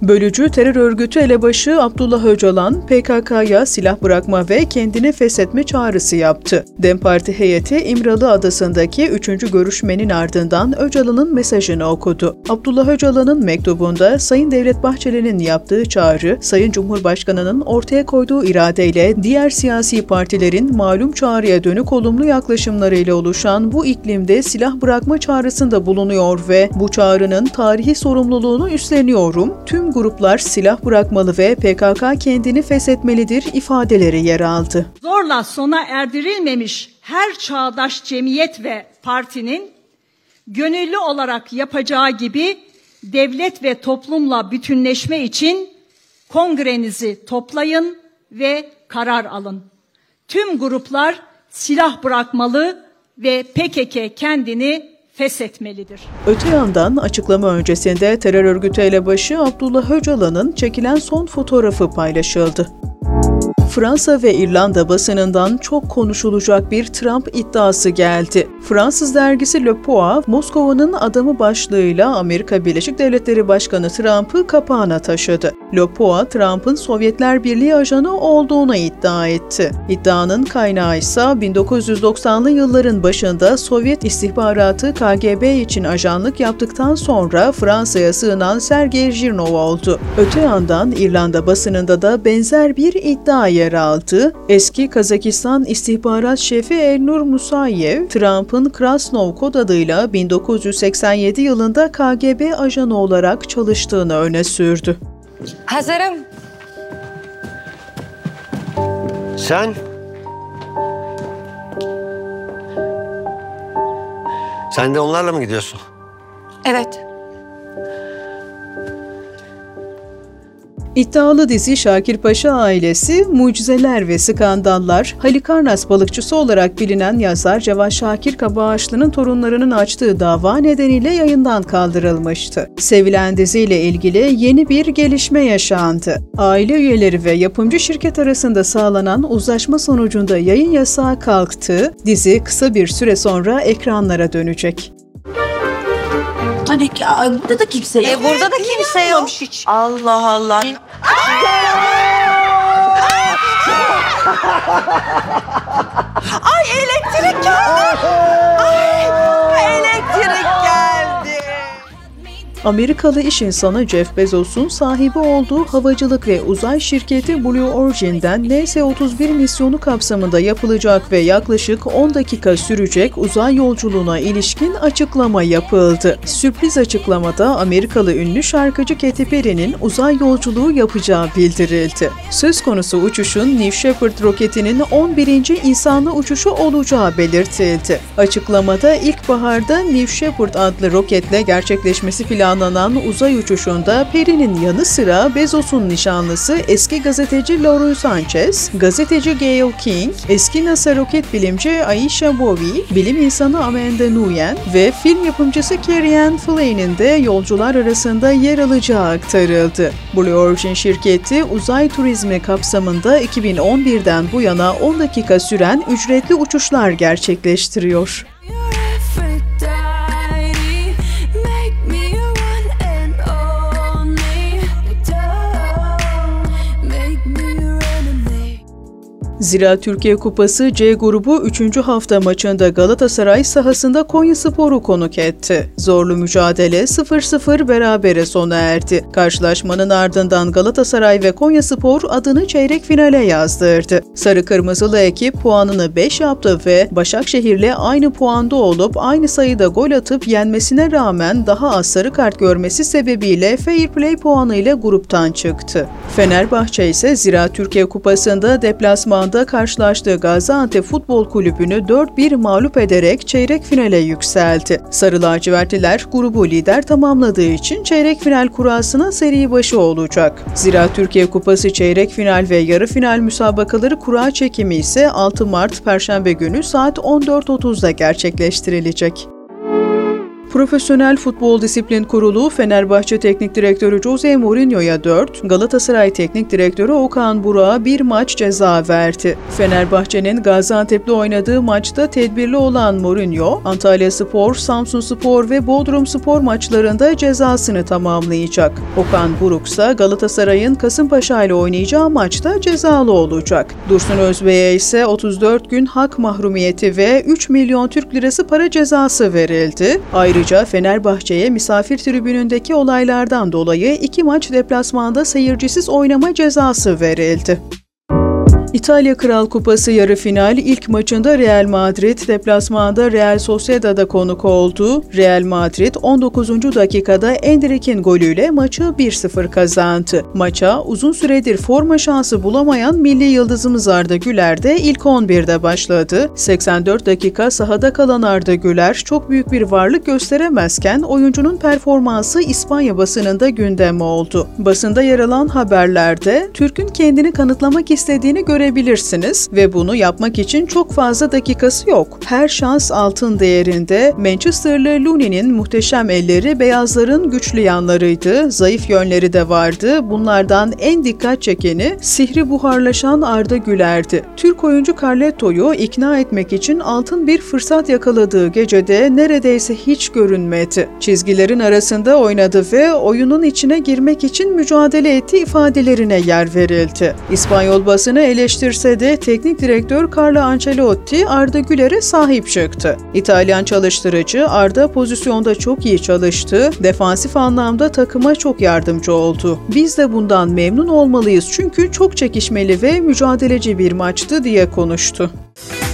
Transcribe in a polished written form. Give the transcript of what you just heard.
Bölücü terör örgütü elebaşı Abdullah Öcalan, PKK'ya silah bırakma ve kendini feshetme çağrısı yaptı. DEM Parti heyeti İmralı Adası'ndaki 3. görüşmenin ardından Öcalan'ın mesajını okudu. Abdullah Öcalan'ın mektubunda Sayın Devlet Bahçeli'nin yaptığı çağrı, Sayın Cumhurbaşkanı'nın ortaya koyduğu iradeyle diğer siyasi partilerin malum çağrıya dönük olumlu yaklaşımlarıyla oluşan bu iklimde silah bırakma çağrısında bulunuyor ve bu çağrının tarihi sorumluluğunu üstleniyorum. Tüm gruplar silah bırakmalı ve PKK kendini feshetmelidir ifadeleri yer aldı. Zorla sona erdirilmemiş her çağdaş cemiyet ve partinin gönüllü olarak yapacağı gibi devlet ve toplumla bütünleşme için kongrenizi toplayın ve karar alın. Tüm gruplar silah bırakmalı ve PKK kendini feshetmelidir. Öte yandan açıklama öncesinde terör örgütü elebaşı Abdullah Öcalan'ın çekilen son fotoğrafı paylaşıldı. Fransa ve İrlanda basınından çok konuşulacak bir Trump iddiası geldi. Fransız dergisi Le Point, Moskova'nın adamı başlığıyla Amerika Birleşik Devletleri Başkanı Trump'ı kapağına taşıdı. Le Point, Trump'ın Sovyetler Birliği ajanı olduğunu iddia etti. İddianın kaynağı ise 1990'lı yılların başında Sovyet istihbaratı KGB için ajanlık yaptıktan sonra Fransa'ya sığınan Sergey Jirnov oldu. Öte yandan İrlanda basınında da benzer bir iddia yer aldı. Eski Kazakistan istihbarat şefi Elnur Musayev, Trump'ın Krasnov kod adıyla 1987 yılında KGB ajanı olarak çalıştığını öne sürdü. Hazırım. Sen de onlarla mı gidiyorsun? Evet. İddialı dizi Şakir Paşa ailesi, mucizeler ve skandallar, Halikarnas balıkçısı olarak bilinen yazar Cevat Şakir Kabaağaçlı'nın torunlarının açtığı dava nedeniyle yayından kaldırılmıştı. Sevilen diziyle ilgili yeni bir gelişme yaşandı. Aile üyeleri ve yapımcı şirket arasında sağlanan uzlaşma sonucunda yayın yasağı kalktı. Dizi kısa bir süre sonra ekranlara dönecek. Hani burada da kimse yok. Burada da kimse yok. Hiç. Allah Allah. Ay elektrik geldi. Ay elektrik geldi. Amerikalı iş insanı Jeff Bezos'un sahibi olduğu havacılık ve uzay şirketi Blue Origin'den NS-31 misyonu kapsamında yapılacak ve yaklaşık 10 dakika sürecek uzay yolculuğuna ilişkin açıklama yapıldı. Sürpriz açıklamada Amerikalı ünlü şarkıcı Katy Perry'nin uzay yolculuğu yapacağı bildirildi. Söz konusu uçuşun New Shepard roketinin 11. insanlı uçuşu olacağı belirtildi. Açıklamada ilkbaharda New Shepard adlı roketle gerçekleşmesi planlanan uzay uçuşunda Perry'nin yanı sıra Bezos'un nişanlısı eski gazeteci Laura Sanchez, gazeteci Gayle King, eski NASA roket bilimci Aisha Bowie, bilim insanı Amanda Nguyen ve film yapımcısı Carrie-Anne Flane'in de yolcular arasında yer alacağı aktarıldı. Blue Origin şirketi uzay turizmi kapsamında 2011'den bu yana 10 dakika süren ücretli uçuşlar gerçekleştiriyor. Zira Türkiye Kupası C grubu 3. hafta maçında Galatasaray sahasında Konyaspor'u konuk etti. Zorlu mücadele 0-0 berabere sona erdi. Karşılaşmanın ardından Galatasaray ve Konyaspor adını çeyrek finale yazdırdı. Sarı Kırmızılı ekip puanını 5 yaptı ve Başakşehir'le aynı puanda olup aynı sayıda gol atıp yenmesine rağmen daha az sarı kart görmesi sebebiyle Fair Play puanıyla gruptan çıktı. Fenerbahçe ise Zira Türkiye Kupası'nda deplasmanda karşılaştığı Gaziantep Futbol Kulübü'nü 4-1 mağlup ederek çeyrek finale yükseldi. Sarı lacivertliler grubu lider tamamladığı için çeyrek final kurasına seri başı olacak. Zira Türkiye Kupası çeyrek final ve yarı final müsabakaları kura çekimi ise 6 Mart Perşembe günü saat 14.30'da gerçekleştirilecek. Profesyonel Futbol Disiplin Kurulu Fenerbahçe Teknik Direktörü Jose Mourinho'ya 4, Galatasaray Teknik Direktörü Okan Buruk'a 1 maç ceza verdi. Fenerbahçe'nin Gaziantep'le oynadığı maçta tedbirli olan Mourinho, Antalyaspor, Samsunspor ve Bodrumspor maçlarında cezasını tamamlayacak. Okan Buruk ise Galatasaray'ın Kasımpaşa ile oynayacağı maçta cezalı olacak. Dursun Özbek'e ise 34 gün hak mahrumiyeti ve 3 milyon Türk lirası para cezası verildi. Ayrıca Fenerbahçe'ye misafir tribünündeki olaylardan dolayı 2 maç deplasmanda seyircisiz oynama cezası verildi. İtalya Kral Kupası yarı final ilk maçında Real Madrid deplasmanda Real Sociedad'a konuk oldu. Real Madrid 19. dakikada Endrick'in golüyle maçı 1-0 kazandı. Maça uzun süredir forma şansı bulamayan milli yıldızımız Arda Güler de ilk 11'de başladı. 84 dakika sahada kalan Arda Güler çok büyük bir varlık gösteremezken oyuncunun performansı İspanya basınında gündem oldu. Basında yer alan haberlerde Türk'ün kendini kanıtlamak istediğini görebilirsiniz ve bunu yapmak için çok fazla dakikası yok. Her şans altın değerinde. Manchesterlı Looney'nin muhteşem elleri beyazların güçlü yanlarıydı, zayıf yönleri de vardı. Bunlardan en dikkat çekeni sihri buharlaşan Arda Güler'di. Türk oyuncu Carletto'yu ikna etmek için altın bir fırsat yakaladığı gecede neredeyse hiç görünmedi. Çizgilerin arasında oynadı ve oyunun içine girmek için mücadele ettiği ifadelerine yer verildi. İspanyol basını eleştirse de teknik direktör Carlo Ancelotti Arda Güler'e sahip çıktı. İtalyan çalıştırıcı Arda pozisyonda çok iyi çalıştı, defansif anlamda takıma çok yardımcı oldu. Biz de bundan memnun olmalıyız çünkü çok çekişmeli ve mücadeleci bir maçtı diye konuştu.